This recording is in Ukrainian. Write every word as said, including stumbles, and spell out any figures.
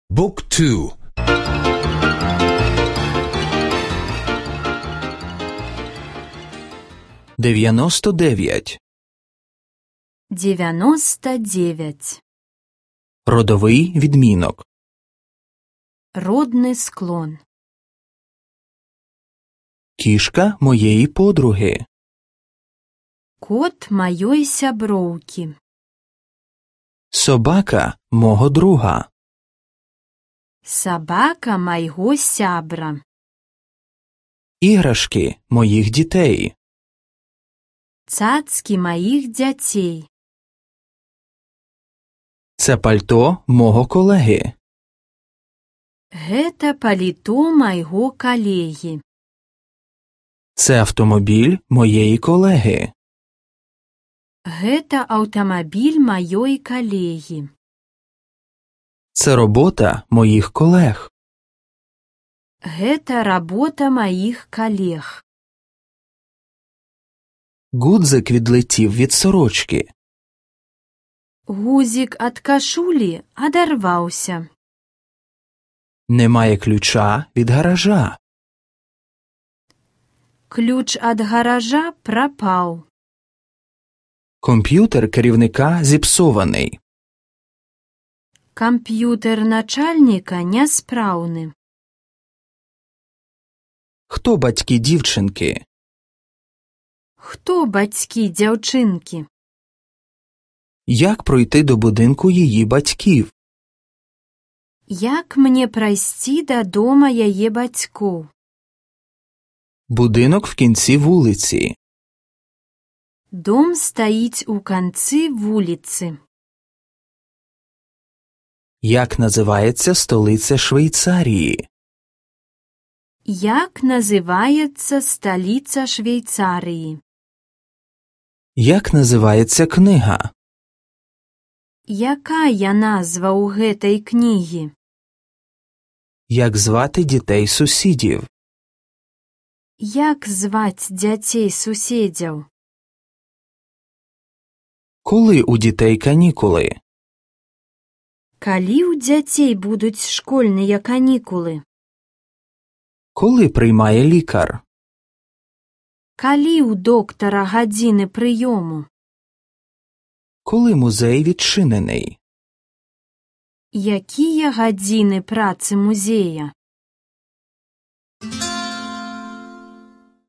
Book two. дев'яносто дев'ять. девяносто девять. Родовий відмінок. Родный склон. Кішка моєї подруги. Кот моей сяброўкі. Собака мого друга. Собака майго сябра. Іграшки моїх дітей. Цацкі маіх дзяцей. Це пальто мого колеги. Гэта паліто майго калегі. Це автомобіль моєї колеги. Гэта аўтамабіль маёй калегі. Це робота моїх колег. Гэта работа маіх калег. Гудзик відлетів від сорочки. Гузік ад кашулі адарваўся. Немає ключа від гаража. Ключ ад гаража прапаў. Комп'ютер керівника зіпсований. Камп'ютер начальніка няспраўны. Хто батьки дівчинки? Хто бацькі дзяўчынкі? Як пройти до будинку її батьків? Як мне прайсці да дома яе бацькоў? Будинок в кінці вулиці. Дом стаіць у канцы вуліцы. Як називається столиця Швейцарії? Як називається сталіца Швейцарії? Як називається книга? Якая назва ў гэтай кнігі? Як звати дітей сусідів? Як зваць дзяцей суседзяў? Коли у дітей канікули? Калі ў дзяцей будуць школьныя канікулы? Коли приймає лікар? Калі ў доктара гадзіны прыёму? Коли музей відчинений? Якія гадзіны працы музея?